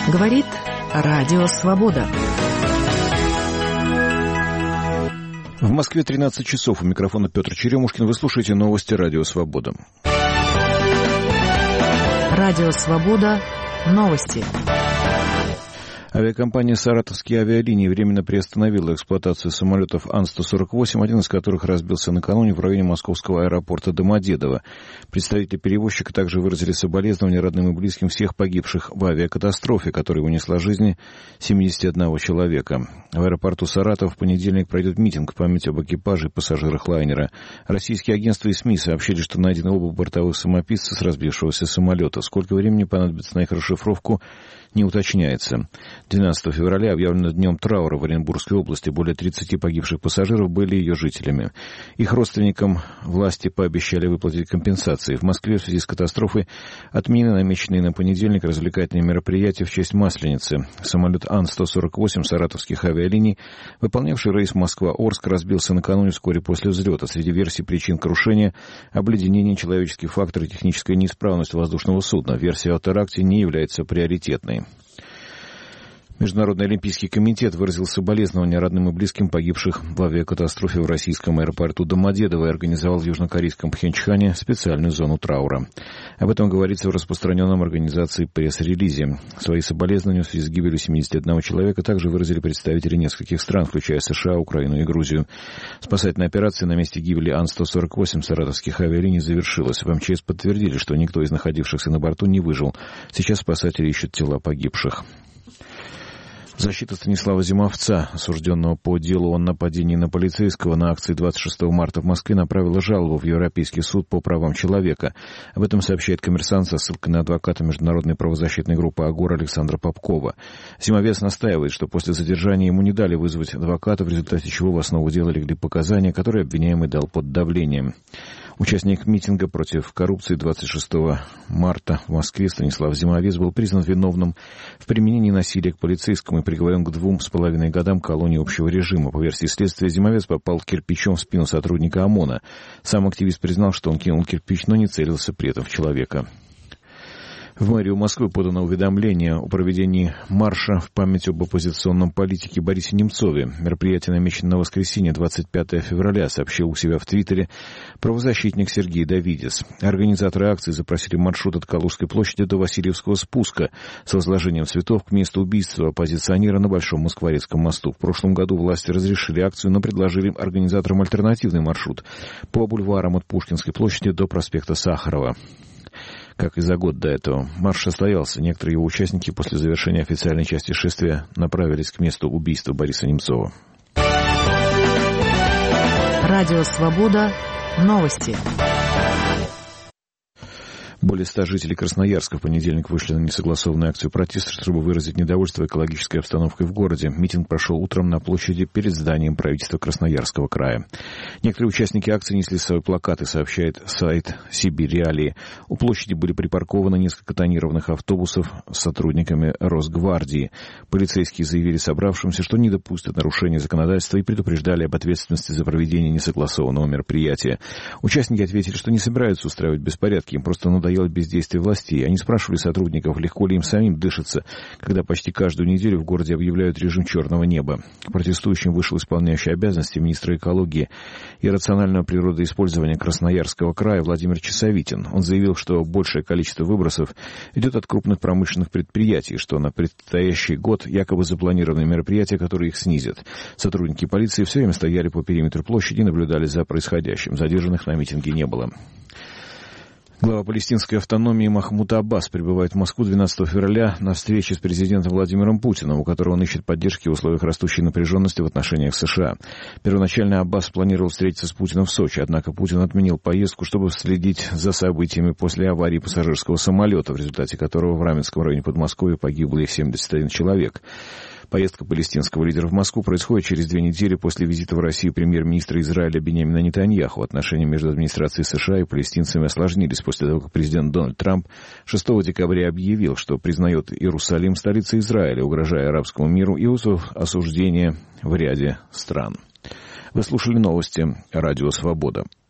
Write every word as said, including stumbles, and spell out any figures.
Говорит Радио Свобода. В Москве тринадцать часов. У микрофона Петр Черемушкин. Вы слушаете новости Радио Свобода. Радио Свобода. Новости. Авиакомпания «Саратовские авиалинии» временно приостановила эксплуатацию самолетов Ан сто сорок восемь, один из которых разбился накануне в районе московского аэропорта Домодедово. Представители перевозчика также выразили соболезнования родным и близким всех погибших в авиакатастрофе, которая унесла жизни семидесяти одного человека. В аэропорту Саратов в понедельник пройдет митинг в память об экипаже и пассажирах лайнера. Российские агентства и СМИ сообщили, что найдены оба бортовых самописца с разбившегося самолета. Сколько времени понадобится на их расшифровку, не уточняется. двенадцатого февраля объявлено днем траура в Оренбургской области. Более тридцати погибших пассажиров были ее жителями. Их родственникам власти пообещали выплатить компенсации. В Москве в связи с катастрофой отменены намеченные на понедельник развлекательные мероприятия в честь Масленицы. Самолет Ан сто сорок восемь саратовских авиалиний, выполнявший рейс Москва-Орск, разбился накануне вскоре после взлета. Среди версий причин крушения — обледенение, человеческий фактор и техническая неисправность воздушного судна. Версия о теракте не является приоритетной. Международный олимпийский комитет выразил соболезнования родным и близким погибших в авиакатастрофе в российском аэропорту Домодедово и организовал в южнокорейском Пхенчхане специальную зону траура. Об этом говорится в распространенном организацией пресс-релизе. Свои соболезнования в связи с гибелью семидесяти одного человека также выразили представители нескольких стран, включая США, Украину и Грузию. Спасательная операция на месте гибели Ан сто сорок восемь саратовских авиалиний завершилась. В МЧС подтвердили, что никто из находившихся на борту не выжил. Сейчас спасатели ищут тела погибших. Защита Станислава Зимовца, осужденного по делу о нападении на полицейского на акции двадцать шестого марта в Москве, направила жалобу в Европейский суд по правам человека. Об этом сообщает «Коммерсант» со ссылкой на адвоката международной правозащитной группы «Агора» Александра Попкова. Зимовец настаивает, что после задержания ему не дали вызвать адвоката, в результате чего в основу дела легли показания, которые обвиняемый дал под давлением. Участник митинга против коррупции двадцать шестого марта в Москве Станислав Зимовец был признан виновным в применении насилия к полицейскому и приговорен к двум с половиной годам колонии общего режима. По версии следствия, Зимовец попал кирпичом в спину сотрудника ОМОНа. Сам активист признал, что он кинул кирпич, но не целился при этом в человека. В мэрию Москвы подано уведомление о проведении марша в память об оппозиционном политике Борисе Немцове. Мероприятие намечено на воскресенье, двадцать пятого февраля, сообщил у себя в Твиттере правозащитник Сергей Давидис. Организаторы акции запросили маршрут от Калужской площади до Васильевского спуска с возложением цветов к месту убийства оппозиционера на Большом Москворецком мосту. В прошлом году власти разрешили акцию, но предложили организаторам альтернативный маршрут по бульварам от Пушкинской площади до проспекта Сахарова. Как и за год до этого. Марш состоялся. Некоторые его участники после завершения официальной части шествия направились к месту убийства Бориса Немцова. Радио Свобода. Новости. Более ста жителей Красноярска в понедельник вышли на несогласованную акцию протеста, чтобы выразить недовольство экологической обстановкой в городе. Митинг прошел утром на площади перед зданием правительства Красноярского края. Некоторые участники акции несли свои плакаты, сообщает сайт Сибирь Реалии. У площади были припаркованы несколько тонированных автобусов с сотрудниками Росгвардии. Полицейские заявили собравшимся, что не допустят нарушения законодательства и предупреждали об ответственности за проведение несогласованного мероприятия. Участники ответили, что не собираются устраивать беспорядки, им просто надоело бездействие властей. Они спрашивали сотрудников, легко ли им самим дышится, когда почти каждую неделю в городе объявляют режим черного неба. К протестующим вышел исполняющий обязанности министра экологии и рационального природоиспользования Красноярского края Владимир Часовитин. Он заявил, что большее количество выбросов идет от крупных промышленных предприятий, что на предстоящий год якобы запланированы мероприятия, которые их снизят. Сотрудники полиции все время стояли по периметру площади и наблюдали за происходящим. Задержанных на митинге не было. Глава палестинской автономии Махмуд Аббас прибывает в Москву двенадцатого февраля на встрече с президентом Владимиром Путиным, у которого он ищет поддержки в условиях растущей напряженности в отношениях с США. Первоначально Аббас планировал встретиться с Путиным в Сочи, однако Путин отменил поездку, чтобы следить за событиями после аварии пассажирского самолета, в результате которого в Раменском районе Подмосковья погибло их семьдесят один человек. Поездка палестинского лидера в Москву происходит через две недели после визита в Россию премьер-министра Израиля Биньямина Нетаньяху. Отношения между администрацией США и палестинцами осложнились после того, как президент Дональд Трамп шестого декабря объявил, что признает Иерусалим столицей Израиля, угрожая арабскому миру и вызвав осуждение в ряде стран. Вы слушали новости Радио Свобода.